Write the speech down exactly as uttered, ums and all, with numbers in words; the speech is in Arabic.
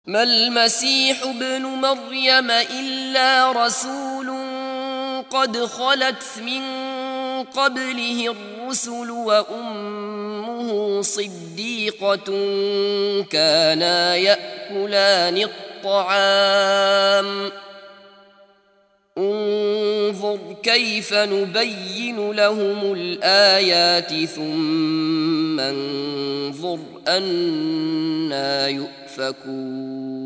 ما المسيح ابن مريم إلا رسول قد خلت من قبله الرسل وأمه صديقة كانا يأكلان الطعام انظر كيف نبين لهم الآيات ثم انظر أنى يؤفكون